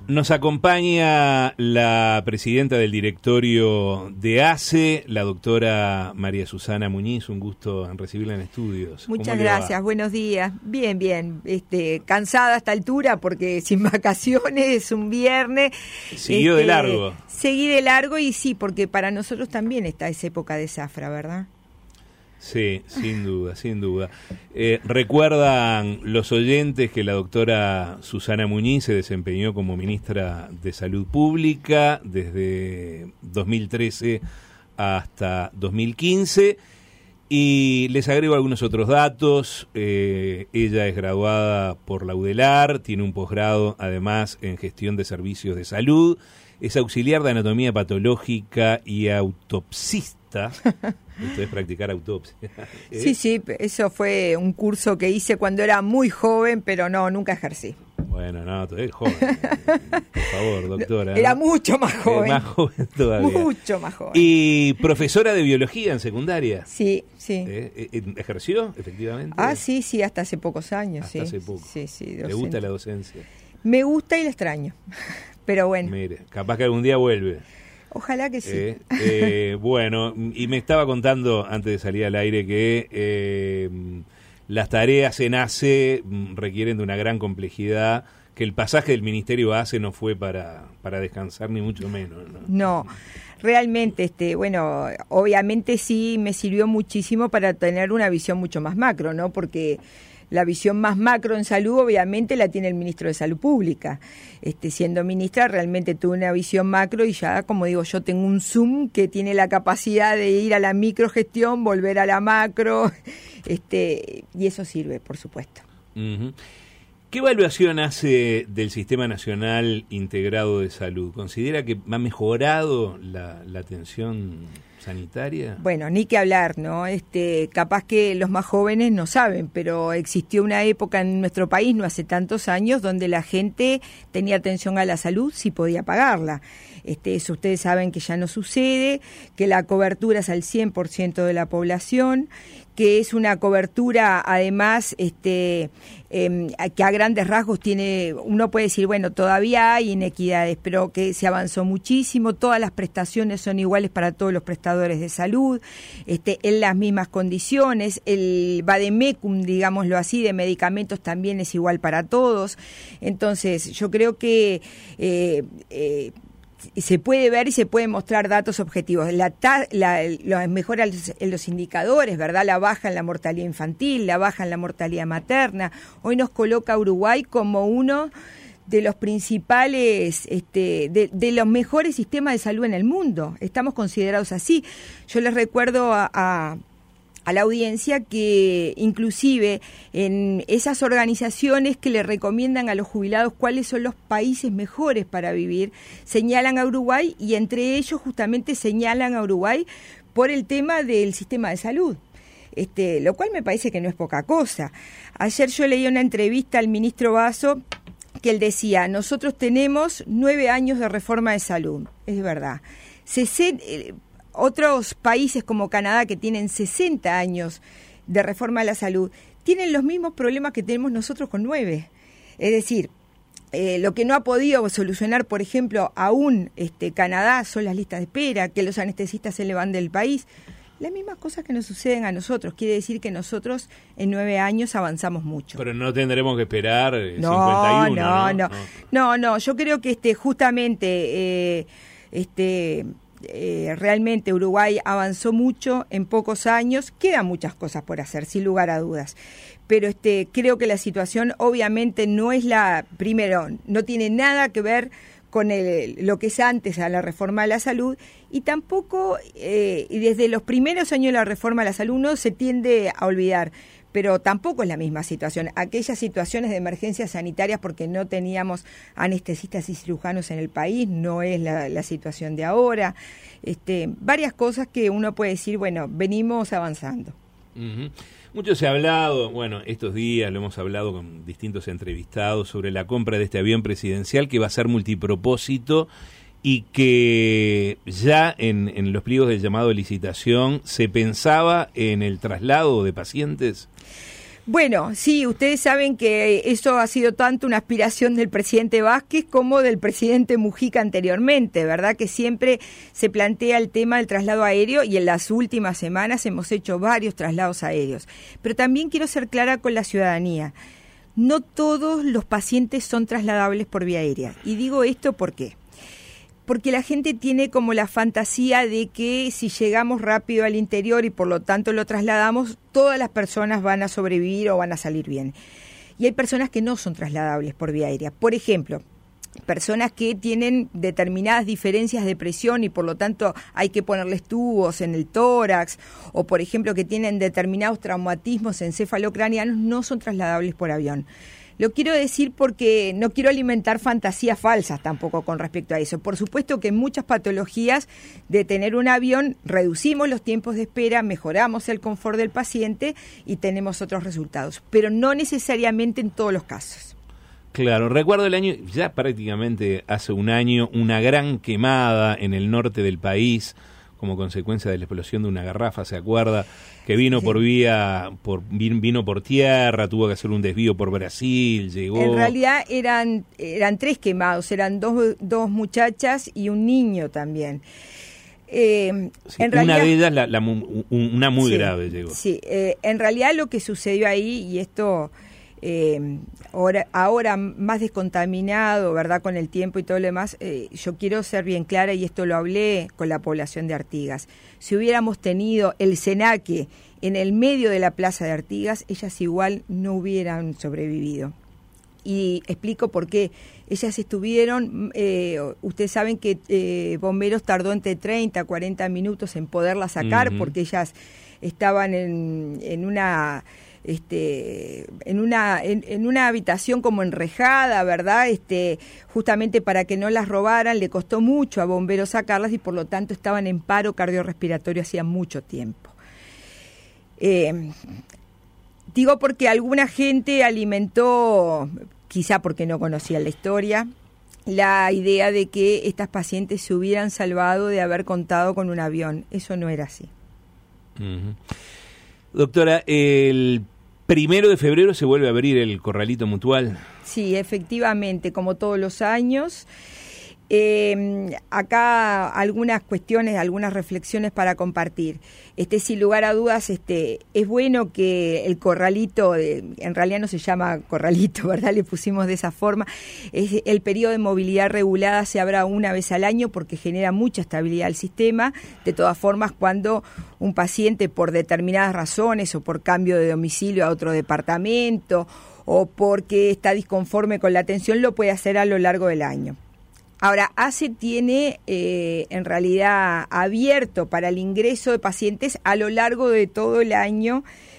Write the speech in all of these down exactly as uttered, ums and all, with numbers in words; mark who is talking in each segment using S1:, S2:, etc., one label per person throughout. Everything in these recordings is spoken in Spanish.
S1: Nos acompaña la presidenta del directorio de A C E, la doctora María Susana Muñiz. Un gusto en recibirla en estudios.
S2: Muchas gracias, buenos días. Bien, bien. Este, cansada a esta altura porque sin vacaciones, un viernes.
S1: Siguió este, de largo.
S2: Seguí de largo y sí, porque para nosotros también está esa época de zafra, ¿verdad?
S1: Sí, sin duda, sin duda. Eh, recuerdan los oyentes que la doctora Susana Muñiz se desempeñó como ministra de Salud Pública desde dos mil trece hasta dos mil quince y les agrego algunos otros datos. Eh, ella es graduada por la UDELAR, tiene un posgrado además en gestión de servicios de salud, es auxiliar de anatomía patológica y autopsista. Esto es practicar autopsia. ¿Eh?
S2: Sí, sí, eso fue un curso que hice cuando era muy joven, pero no, nunca ejercí.
S1: Bueno, no, todavía es joven. Por favor, doctora.
S2: Era
S1: ¿no?
S2: mucho más joven.
S1: Eh, más joven todavía.
S2: Mucho más joven.
S1: Y profesora de biología en secundaria.
S2: Sí, sí.
S1: ¿Eh? ¿Ejerció, efectivamente?
S2: Ah, sí, sí, hasta hace pocos años.
S1: Hasta
S2: sí.
S1: hace poco.
S2: Sí, sí,
S1: ¿Le gusta la docencia?
S2: Me gusta y la extraño, pero bueno.
S1: Mire, capaz que algún día vuelve.
S2: Ojalá que sí.
S1: Eh, eh, bueno, y me estaba contando antes de salir al aire que eh, las tareas en A C E requieren de una gran complejidad, que el pasaje del Ministerio A C E no fue para, para descansar ni mucho menos. No,
S2: no realmente, este, bueno, obviamente sí me sirvió muchísimo para tener una visión mucho más macro, ¿no? Porque la visión más macro en salud obviamente la tiene el ministro de Salud Pública. Este, siendo ministra realmente tuve una visión macro y ya, como digo, yo tengo un Zoom que tiene la capacidad de ir a la microgestión, volver a la macro, este, y eso sirve, por supuesto.
S1: Uh-huh. ¿Qué evaluación hace del Sistema Nacional Integrado de Salud? ¿Considera que ha mejorado la, la atención sanitaria?
S2: Bueno, ni que hablar, ¿no? Este, capaz que los más jóvenes no saben, pero existió una época en nuestro país, no hace tantos años, donde la gente tenía atención a la salud si podía pagarla. Este, eso ustedes saben que ya no sucede, que la cobertura es al cien por ciento de la población, que es una cobertura además este, eh, que a grandes rasgos tiene, uno puede decir, bueno, todavía hay inequidades, pero que se avanzó muchísimo, todas las prestaciones son iguales para todos los prestadores de salud, este, en las mismas condiciones, el vademecum, digámoslo así, de medicamentos también es igual para todos. Entonces, yo creo que eh, eh, se puede ver y se pueden mostrar datos objetivos. La, ta, la, la mejora en los indicadores, ¿verdad? La baja en la mortalidad infantil, la baja en la mortalidad materna. Hoy nos coloca a Uruguay como uno de los principales, este, de, de los mejores sistemas de salud en el mundo. Estamos considerados así. Yo les recuerdo a, a a la audiencia que inclusive en esas organizaciones que le recomiendan a los jubilados cuáles son los países mejores para vivir, señalan a Uruguay y entre ellos justamente señalan a Uruguay por el tema del sistema de salud. Este, lo cual me parece que no es poca cosa. Ayer yo leí una entrevista al ministro Basso que él decía, nosotros tenemos nueve años de reforma de salud, es verdad. sesenta Otros países como Canadá, que tienen sesenta años de reforma de la salud, tienen los mismos problemas que tenemos nosotros con nueve. Es decir, eh, lo que no ha podido solucionar, por ejemplo, aún este, Canadá son las listas de espera, que los anestesistas se le van del país. Las mismas cosas que nos suceden a nosotros. Quiere decir que nosotros en nueve años avanzamos mucho.
S1: Pero no tendremos que esperar eh,
S2: no,
S1: cincuenta y uno,
S2: no,
S1: ¿no?
S2: No, no, no, no. Yo creo que este justamente... Eh, este Eh, realmente Uruguay avanzó mucho en pocos años, quedan muchas cosas por hacer, sin lugar a dudas, pero este creo que la situación obviamente no es la, primero, no tiene nada que ver con el, lo que es antes a la reforma de la salud y tampoco, eh, y desde los primeros años de la reforma de la salud uno se tiende a olvidar, pero tampoco es la misma situación. Aquellas situaciones de emergencias sanitarias porque no teníamos anestesistas y cirujanos en el país, no es la, la situación de ahora. Este, varias cosas que uno puede decir, bueno, venimos avanzando.
S1: Uh-huh. Mucho se ha hablado, bueno, estos días lo hemos hablado con distintos entrevistados sobre la compra de este avión presidencial que va a ser multipropósito y que ya en, en los pliegos del llamado de licitación se pensaba en el traslado de pacientes.
S2: Bueno, sí, ustedes saben que eso ha sido tanto una aspiración del presidente Vázquez como del presidente Mujica anteriormente, ¿verdad? Que siempre se plantea el tema del traslado aéreo y en las últimas semanas hemos hecho varios traslados aéreos. Pero también quiero ser clara con la ciudadanía. No todos los pacientes son trasladables por vía aérea. Y digo esto ¿por qué? Porque la gente tiene como la fantasía de que si llegamos rápido al interior y por lo tanto lo trasladamos, todas las personas van a sobrevivir o van a salir bien. Y hay personas que no son trasladables por vía aérea. Por ejemplo, personas que tienen determinadas diferencias de presión y por lo tanto hay que ponerles tubos en el tórax, o por ejemplo que tienen determinados traumatismos encefalocranianos, no son trasladables por avión. Lo quiero decir porque no quiero alimentar fantasías falsas tampoco con respecto a eso. Por supuesto que en muchas patologías de tener un avión reducimos los tiempos de espera, mejoramos el confort del paciente y tenemos otros resultados, pero no necesariamente en todos los casos.
S1: Claro, recuerdo el año, ya prácticamente hace un año, una gran quemada en el norte del país como consecuencia de la explosión de una garrafa, ¿se acuerda? Que vino sí. por vía, por vino por tierra, tuvo que hacer un desvío por Brasil, llegó...
S2: En realidad eran eran tres quemados, eran dos, dos muchachas y un niño también. Eh,
S1: sí,
S2: en
S1: una
S2: realidad,
S1: de ellas, la, la, una muy
S2: sí,
S1: grave llegó.
S2: Sí, eh, en realidad lo que sucedió ahí, y esto... Eh, ahora, ahora más descontaminado, ¿verdad?, con el tiempo y todo lo demás, eh, yo quiero ser bien clara y esto lo hablé con la población de Artigas. Si hubiéramos tenido el Senaque en el medio de la plaza de Artigas, ellas igual no hubieran sobrevivido. Y explico por qué. Ellas estuvieron, eh, ustedes saben que eh, Bomberos tardó entre treinta a cuarenta minutos en poderlas sacar, uh-huh. porque ellas estaban en, en una... Este, en una en, en una habitación como enrejada, ¿verdad? Este, justamente para que no las robaran, le costó mucho a Bomberos sacarlas y por lo tanto estaban en paro cardiorrespiratorio hacía mucho tiempo. Eh, digo porque alguna gente alimentó, quizá porque no conocían la historia, la idea de que estas pacientes se hubieran salvado de haber contado con un avión. Eso no era así.
S1: Uh-huh. Doctora, el primero de febrero se vuelve a abrir el Corralito Mutual.
S2: Sí, efectivamente, como todos los años. Eh, acá algunas cuestiones, algunas reflexiones para compartir. Este, sin lugar a dudas, este, es bueno que el corralito, eh, en realidad no se llama corralito, ¿verdad? Le pusimos de esa forma. Es el periodo de movilidad regulada se abra una vez al año porque genera mucha estabilidad al sistema. De todas formas, cuando un paciente por determinadas razones o por cambio de domicilio a otro departamento o porque está disconforme con la atención, lo puede hacer a lo largo del año. Ahora, A C E tiene eh, en realidad abierto para el ingreso de pacientes a lo largo de todo el año.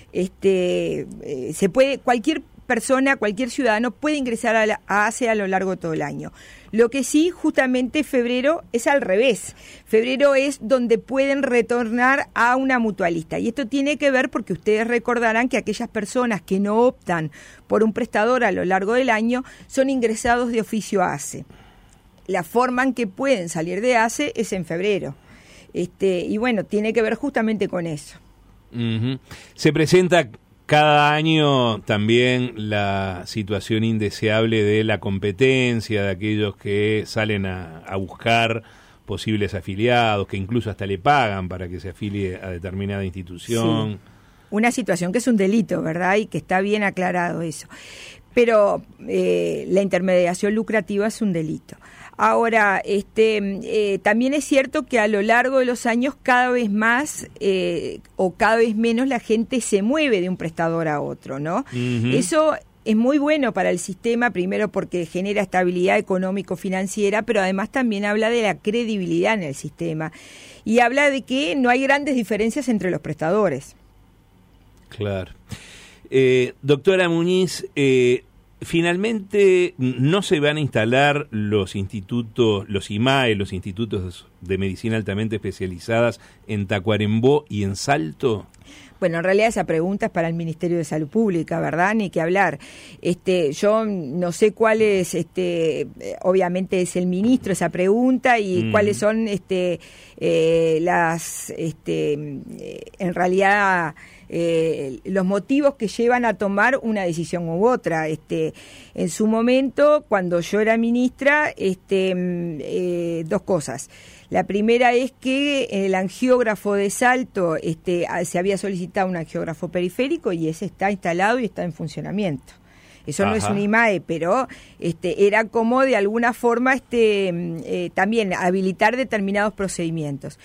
S2: Este, eh, se puede, cualquier persona, cualquier ciudadano puede ingresar a, la, a A C E a lo largo de todo el año. Lo que sí, justamente febrero es al revés. Febrero es donde pueden retornar a una mutualista. Y esto tiene que ver porque ustedes recordarán que aquellas personas que no optan por un prestador a lo largo del año son ingresados de oficio a A C E. La forma en que pueden salir de A C E es en febrero. Este, y bueno, tiene que ver justamente con eso. Uh-huh.
S1: Se presenta cada año también la situación indeseable de la competencia, de aquellos que salen a, a buscar posibles afiliados, que incluso hasta le pagan para que se afilie a determinada institución.
S2: Sí. Una situación que es un delito, ¿verdad? Y que está bien aclarado eso. Pero eh, la intermediación lucrativa es un delito. Ahora, este, eh, también es cierto que a lo largo de los años cada vez más eh, o cada vez menos la gente se mueve de un prestador a otro, ¿no? Uh-huh. Eso es muy bueno para el sistema, primero porque genera estabilidad económico-financiera, pero además también habla de la credibilidad en el sistema y habla de que no hay grandes diferencias entre los prestadores.
S1: Claro. Eh, doctora Muñiz, eh, finalmente no se van a instalar los institutos, los I M A E, los institutos de medicina altamente especializadas en Tacuarembó y en Salto?
S2: Bueno, en realidad esa pregunta es para el Ministerio de Salud Pública, ¿verdad? Ni que hablar. Este, yo no sé cuál es, este, obviamente es el ministro esa pregunta y mm. cuáles son, este, eh, las, este, en realidad eh, los motivos que llevan a tomar una decisión u otra. Este, en su momento, cuando yo era ministra, este, eh, dos cosas. La primera es que el angiógrafo de Salto, este, se había solicitado un angiógrafo periférico y ese está instalado y está en funcionamiento. Eso Ajá. no es un I M A E, pero este, era como de alguna forma este, eh, también habilitar determinados procedimientos.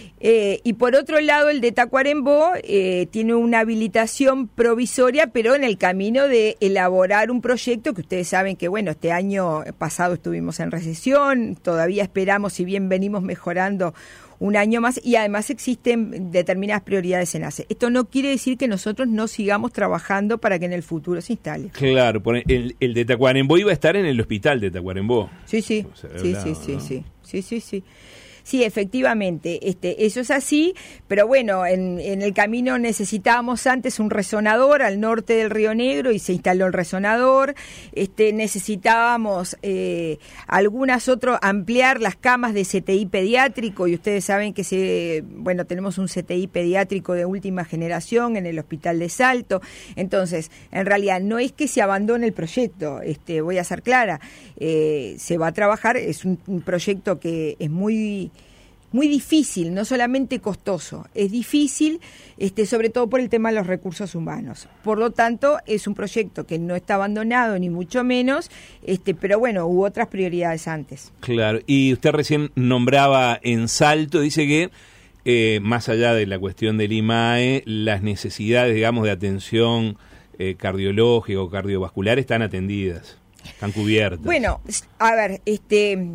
S2: Eh, y por otro lado, el de Tacuarembó eh, tiene una habilitación provisoria, pero en el camino de elaborar un proyecto que ustedes saben que, bueno, este año pasado estuvimos en recesión, todavía esperamos, si bien venimos mejorando un año más, y además existen determinadas prioridades en ACE. Esto no quiere decir que nosotros no sigamos trabajando para que en el futuro se instale.
S1: Claro, el, el de Tacuarembó iba a estar en el hospital de Tacuarembó.
S2: Sí, sí, sí, hablado, sí, sí, ¿no? sí, sí, sí, sí. Sí, efectivamente, este, eso es así, pero bueno, en, en el camino necesitábamos antes un resonador al norte del Río Negro y se instaló el resonador. Este, necesitábamos eh, algunas otras, ampliar las camas de C T I pediátrico, y ustedes saben que se, bueno, tenemos un C T I pediátrico de última generación en el Hospital de Salto. Entonces, en realidad no es que se abandone el proyecto, este, voy a ser clara, eh, se va a trabajar, es un, un proyecto que es muy muy difícil, no solamente costoso, es difícil, este, sobre todo por el tema de los recursos humanos. Por lo tanto, es un proyecto que no está abandonado, ni mucho menos, este, pero bueno, hubo otras prioridades antes.
S1: Claro, y usted recién nombraba en Salto, dice que eh, más allá de la cuestión del I M A E, las necesidades, digamos, de atención eh, cardiológica o cardiovascular están atendidas, están cubiertas.
S2: Bueno, a ver, este...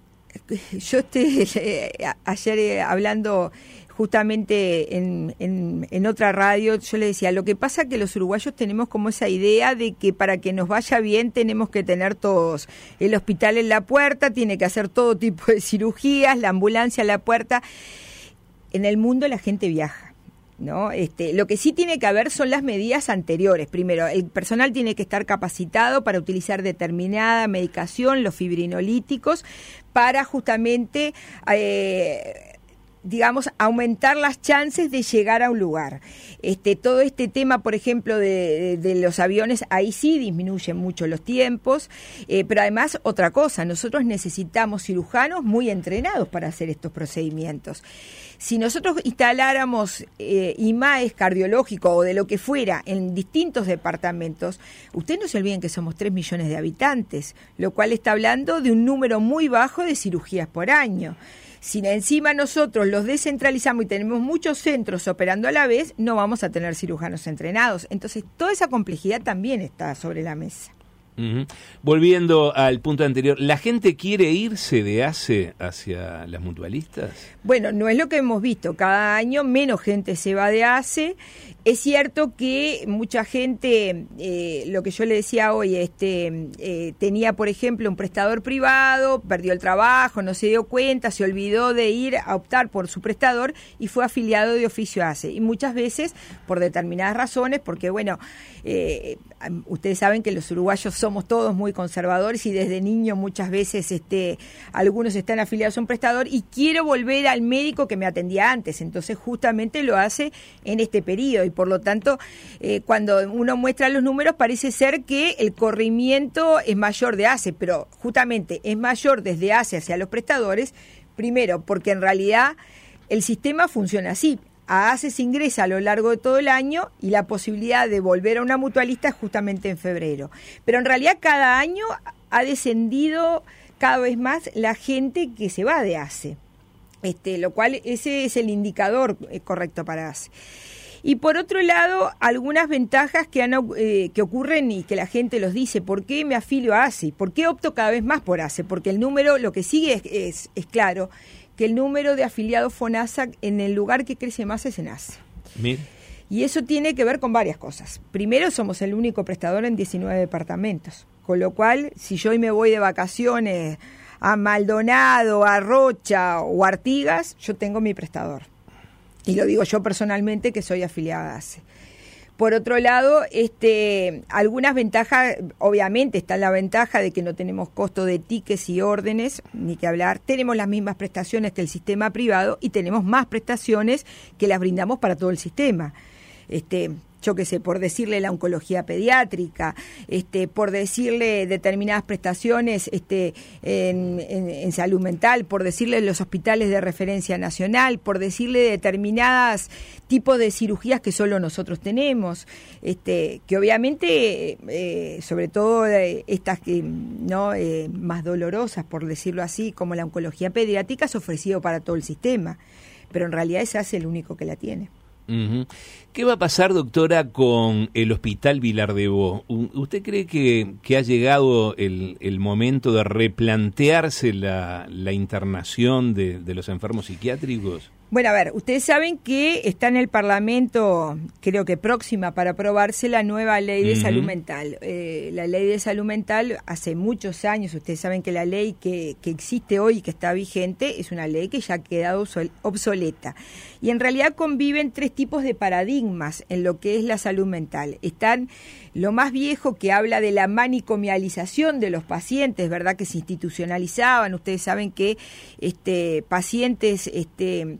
S2: Yo estoy eh, ayer eh, hablando justamente en, en, en otra radio, yo le decía, lo que pasa es que los uruguayos tenemos como esa idea de que para que nos vaya bien tenemos que tener todos el hospital en la puerta, tiene que hacer todo tipo de cirugías, la ambulancia en la puerta. En el mundo la gente viaja, ¿no? Este, lo que sí tiene que haber son las medidas anteriores. Primero, el personal tiene que estar capacitado para utilizar determinada medicación, los fibrinolíticos, para justamente, eh, digamos, aumentar las chances de llegar a un lugar. Este, todo este tema, por ejemplo, de, de, de los aviones, ahí sí disminuyen mucho los tiempos, eh, pero además otra cosa, nosotros necesitamos cirujanos muy entrenados para hacer estos procedimientos. Si nosotros instaláramos eh, I M A Es cardiológico o de lo que fuera en distintos departamentos, ustedes no se olviden que somos tres millones de habitantes, lo cual está hablando de un número muy bajo de cirugías por año. Si encima nosotros los descentralizamos y tenemos muchos centros operando a la vez, no vamos a tener cirujanos entrenados. Entonces, toda esa complejidad también está sobre la mesa.
S1: Uh-huh. Volviendo al punto anterior, ¿la gente quiere irse de ACE hacia las mutualistas?
S2: Bueno, no es lo que hemos visto. Cada año menos gente se va de ACE. Es cierto que mucha gente, eh, lo que yo le decía hoy, este, eh, tenía, por ejemplo, un prestador privado, perdió el trabajo, no se dio cuenta, se olvidó de ir a optar por su prestador y fue afiliado de oficio a ACE. Y muchas veces, por determinadas razones, porque, bueno, eh, ustedes saben que los uruguayos somos todos muy conservadores y desde niños muchas veces este, algunos están afiliados a un prestador y quiero volver al médico que me atendía antes. Entonces, justamente lo hace en este periodo. Por lo tanto, eh, cuando uno muestra los números parece ser que el corrimiento es mayor de ACE, pero justamente es mayor desde ACE hacia los prestadores, primero porque en realidad el sistema funciona así. A ACE se ingresa a lo largo de todo el año y la posibilidad de volver a una mutualista es justamente en febrero. Pero en realidad cada año ha descendido cada vez más la gente que se va de ACE, este, lo cual ese es el indicador eh, correcto para ACE. Y por otro lado, algunas ventajas que, han, eh, que ocurren y que la gente los dice, ¿por qué me afilio a ACE? ¿Por qué opto cada vez más por ACE? Porque el número, lo que sigue es, es, es claro, que el número de afiliados FONASA en el lugar que crece más es en ACE.
S1: Bien.
S2: Y eso tiene que ver con varias cosas. Primero, somos el único prestador en diecinueve departamentos, con lo cual, si yo hoy me voy de vacaciones a Maldonado, a Rocha o a Artigas, yo tengo mi prestador. Y lo digo yo personalmente, que soy afiliada a A C E. Por otro lado, este, algunas ventajas, obviamente está la ventaja de que no tenemos costo de tickets y órdenes, ni que hablar, tenemos las mismas prestaciones que el sistema privado y tenemos más prestaciones que las brindamos para todo el sistema. Este, yo qué sé, por decirle la oncología pediátrica, este, por decirle determinadas prestaciones este, en, en, en salud mental, por decirle los hospitales de referencia nacional, por decirle determinadas tipos de cirugías que solo nosotros tenemos, este, que obviamente, eh, sobre todo eh, estas que no eh, más dolorosas, por decirlo así, como la oncología pediátrica, es ofrecido para todo el sistema, pero en realidad ese es el único que la tiene.
S1: Uh-huh. ¿Qué va a pasar, doctora, con el Hospital Vilar de Bo? ¿Usted cree que, que ha llegado el, el momento de replantearse la, la internación de, de los enfermos psiquiátricos?
S2: Bueno, a ver, ustedes saben que está en el Parlamento, creo que próxima para aprobarse, la nueva ley de uh-huh. salud mental. Eh, la ley de salud mental hace muchos años, ustedes saben que la ley que, que existe hoy y que está vigente es una ley que ya ha quedado obsoleta. Y en realidad conviven tres tipos de paradigmas en lo que es la salud mental. Están lo más viejo, que habla de la manicomialización de los pacientes, ¿verdad?, que se institucionalizaban. Ustedes saben que este, pacientes... este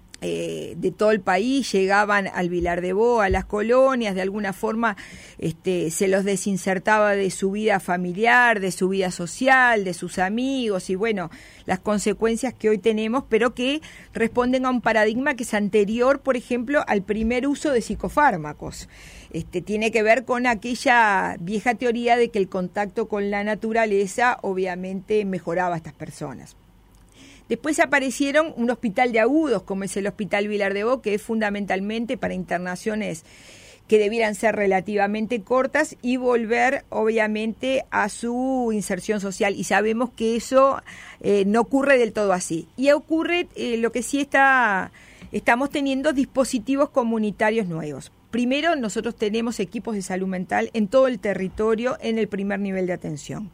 S2: Eh, de todo el país llegaban al Vilar de Bo, a las colonias, de alguna forma este, se los desinsertaba de su vida familiar, de su vida social, de sus amigos y bueno, las consecuencias que hoy tenemos, pero que responden a un paradigma que es anterior, por ejemplo, al primer uso de psicofármacos. Este, tiene que ver con aquella vieja teoría de que el contacto con la naturaleza obviamente mejoraba a estas personas. Después aparecieron un hospital de agudos, como es el Hospital Vilar de Bo, que es fundamentalmente para internaciones que debieran ser relativamente cortas y volver, obviamente, a su inserción social. Y sabemos que eso eh, no ocurre del todo así. Y ocurre eh, lo que sí está, estamos teniendo dispositivos comunitarios nuevos. Primero, nosotros tenemos equipos de salud mental en todo el territorio en el primer nivel de atención.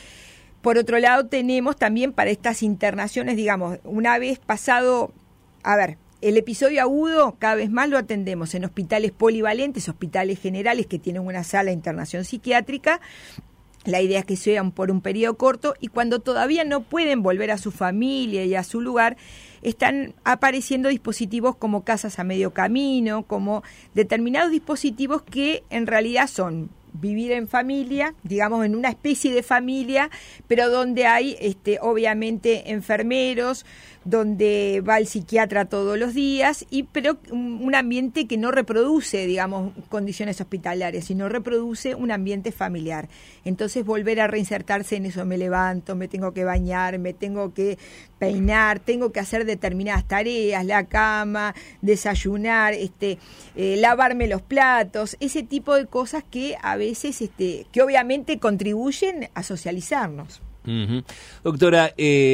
S2: Por otro lado, tenemos también para estas internaciones, digamos, una vez pasado, a ver, el episodio agudo cada vez más lo atendemos en hospitales polivalentes, hospitales generales que tienen una sala de internación psiquiátrica. La idea es que sean por un periodo corto y cuando todavía no pueden volver a su familia y a su lugar, están apareciendo dispositivos como casas a medio camino, como determinados dispositivos que en realidad son vivir en familia, digamos en una especie de familia, pero donde hay este, obviamente enfermeros, donde va el psiquiatra todos los días, y pero un ambiente que no reproduce, digamos, condiciones hospitalarias, sino reproduce un ambiente familiar. Entonces volver a reinsertarse en eso, me levanto, me tengo que bañar, me tengo que peinar, tengo que hacer determinadas tareas, la cama, desayunar, este, eh, lavarme los platos, ese tipo de cosas que a veces, este, que obviamente contribuyen a socializarnos.
S1: Uh-huh. Doctora,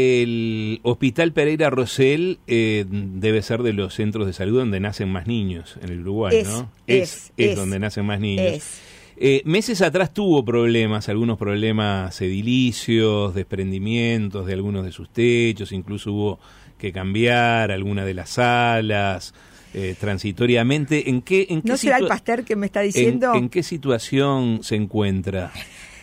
S1: el Hospital Pereira Rosell eh, debe ser de los centros de salud donde nacen más niños en el Uruguay,
S2: es,
S1: ¿no?
S2: Es,
S1: es, es, es donde nacen más niños.
S2: Es.
S1: Eh, meses atrás tuvo problemas, algunos problemas edilicios, desprendimientos de algunos de sus techos, incluso hubo que cambiar alguna de las salas eh, transitoriamente. ¿En qué, en qué
S2: ¿No será
S1: situa-
S2: el Pasteur que me está diciendo?
S1: ¿En, en qué situación se encuentra?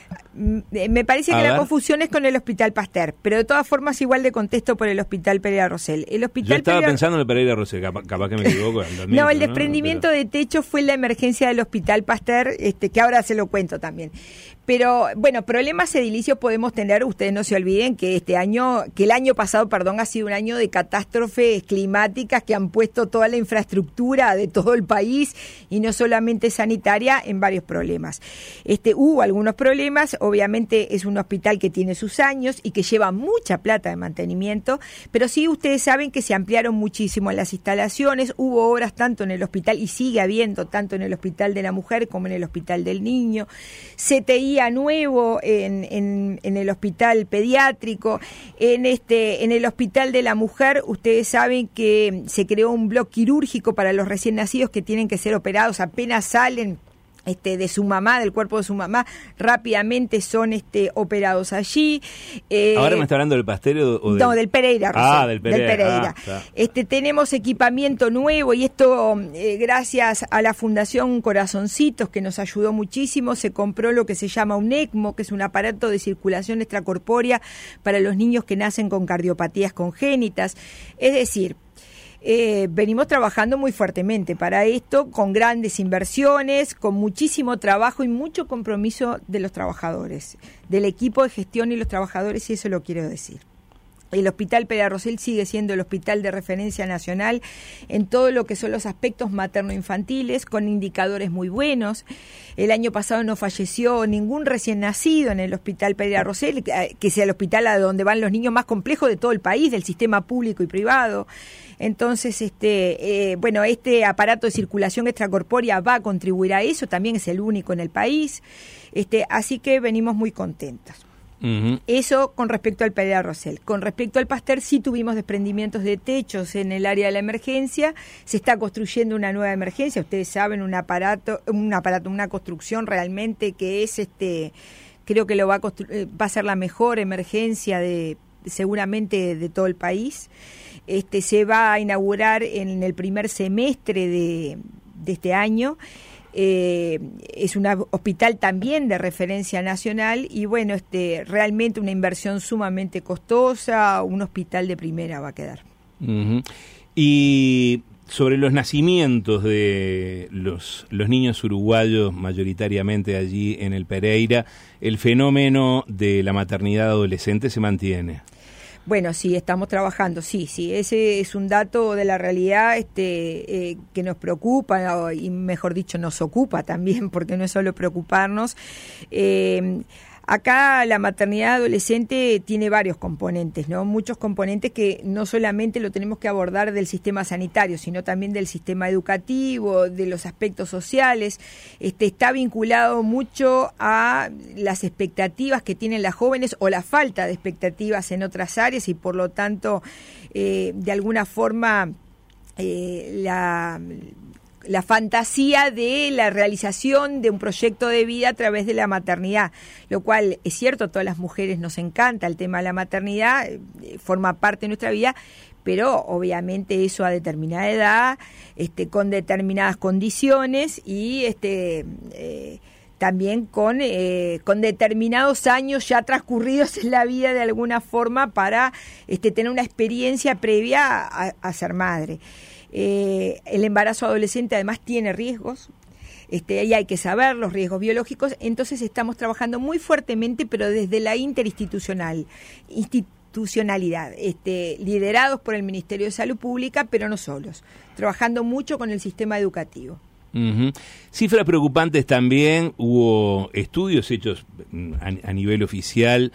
S2: Me parece que
S1: A
S2: la
S1: ver.
S2: confusión es con el Hospital Pasteur, pero de todas formas igual de contesto por el Hospital Pereira Rosell. El hospital
S1: Yo estaba
S2: Pereira...
S1: pensando en el Pereira Rosell, capaz, capaz que me equivoco. Lo admito,
S2: No, el
S1: ¿no?
S2: desprendimiento
S1: Pero...
S2: de techo fue la emergencia del Hospital Pasteur, este, que ahora se lo cuento también. Pero, bueno, problemas edilicios podemos tener, ustedes no se olviden que este año, que el año pasado, perdón, ha sido un año de catástrofes climáticas que han puesto toda la infraestructura de todo el país, y no solamente sanitaria, en varios problemas. Este, hubo algunos problemas, obviamente es un hospital que tiene sus años y que lleva mucha plata de mantenimiento, pero sí ustedes saben que se ampliaron muchísimo las instalaciones, hubo obras tanto en el hospital, y sigue habiendo tanto en el Hospital de la Mujer como en el Hospital del Niño, C T I a nuevo en, en, en el hospital pediátrico, en este, en el Hospital de la Mujer, ustedes saben que se creó un bloque quirúrgico para los recién nacidos que tienen que ser operados, apenas salen Este, de su mamá, del cuerpo de su mamá, rápidamente son este, operados allí.
S1: Eh, ¿Ahora me está hablando del Pastel o del...?
S2: No, del Pereira, Rosel,
S1: Ah, del Pereira.
S2: Del Pereira.
S1: Ah,
S2: este, tenemos equipamiento nuevo y esto, eh, gracias a la Fundación Corazoncitos, que nos ayudó muchísimo, se compró lo que se llama un ECMO, que es un aparato de circulación extracorpórea para los niños que nacen con cardiopatías congénitas. Es decir, Eh, venimos trabajando muy fuertemente para esto, con grandes inversiones, con muchísimo trabajo y mucho compromiso de los trabajadores, del equipo de gestión y los trabajadores, y eso lo quiero decir. El Hospital Pereira Rosell sigue siendo el hospital de referencia nacional en todo lo que son los aspectos materno-infantiles, con indicadores muy buenos. El año pasado no falleció ningún recién nacido en el Hospital Pereira Rosell, que sea el hospital a donde van los niños más complejos de todo el país, del sistema público y privado. Entonces, este, eh, bueno, este aparato de circulación extracorpórea va a contribuir a eso, también es el único en el país, este, así que venimos muy contentos. Uh-huh. Eso con respecto al Pereira Rosell. Con respecto al Pasteur, sí tuvimos desprendimientos de techos en el área de la emergencia. Se está construyendo una nueva emergencia. Ustedes saben, un aparato, un aparato, una construcción realmente que es, este, creo que lo va a constru- va a ser la mejor emergencia de, seguramente, de todo el país. Este, se va a inaugurar en el primer semestre de, de este año. Eh, es un hospital también de referencia nacional y bueno, este, realmente una inversión sumamente costosa, un hospital de primera va a quedar.
S1: Uh-huh. Y sobre los nacimientos de los, los niños uruguayos, mayoritariamente allí en el Pereira, ¿el fenómeno de la maternidad adolescente se mantiene?
S2: Bueno, sí, estamos trabajando, sí, sí, ese es un dato de la realidad este, eh, que nos preocupa, y mejor dicho, nos ocupa también, porque no es solo preocuparnos. Eh, acá la maternidad adolescente tiene varios componentes, ¿no? Muchos componentes que no solamente lo tenemos que abordar del sistema sanitario, sino también del sistema educativo, de los aspectos sociales. Este, está vinculado mucho a las expectativas que tienen las jóvenes o la falta de expectativas en otras áreas y por lo tanto, eh, de alguna forma, eh, la... la fantasía de la realización de un proyecto de vida a través de la maternidad, lo cual es cierto, a todas las mujeres nos encanta el tema de la maternidad, eh, forma parte de nuestra vida, pero obviamente eso a determinada edad, este, con determinadas condiciones y este eh, también con, eh, con determinados años ya transcurridos en la vida de alguna forma para este, tener una experiencia previa a, a ser madre. Eh, el embarazo adolescente además tiene riesgos, este, y hay que saber los riesgos biológicos, entonces estamos trabajando muy fuertemente, pero desde la interinstitucional, institucionalidad, este, liderados por el Ministerio de Salud Pública, pero no solos, trabajando mucho con el sistema educativo.
S1: Uh-huh. Cifras preocupantes también, hubo estudios hechos a, a nivel oficial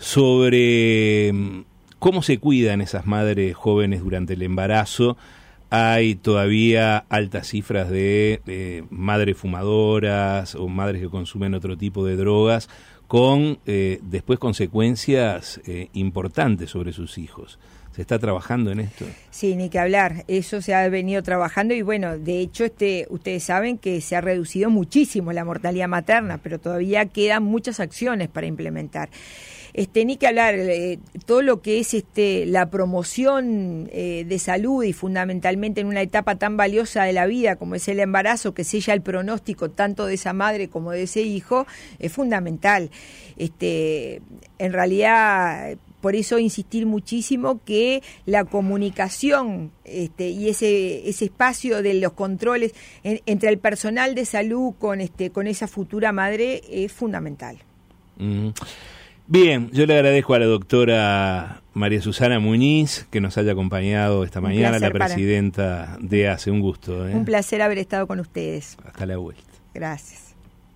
S1: sobre cómo se cuidan esas madres jóvenes durante el embarazo. Hay todavía altas cifras de eh, madres fumadoras o madres que consumen otro tipo de drogas con eh, después consecuencias eh, importantes sobre sus hijos. ¿Se está trabajando en esto?
S2: Sí, ni que hablar. Eso se ha venido trabajando y bueno, de hecho, este, ustedes saben que se ha reducido muchísimo la mortalidad materna, pero todavía quedan muchas acciones para implementar. Este, ni que hablar, eh, todo lo que es este, la promoción eh, de salud y fundamentalmente en una etapa tan valiosa de la vida como es el embarazo, que sella el pronóstico tanto de esa madre como de ese hijo, es fundamental. Este, en realidad, por eso insistir muchísimo que la comunicación este, y ese, ese espacio de los controles en, entre el personal de salud con, este, con esa futura madre es fundamental.
S1: Mm. Bien, yo le agradezco a la doctora María Susana Muñiz que nos haya acompañado esta mañana, la presidenta para... de A C E. Un gusto. ¿eh?
S2: Un placer haber estado con ustedes.
S1: Hasta la vuelta.
S2: Gracias.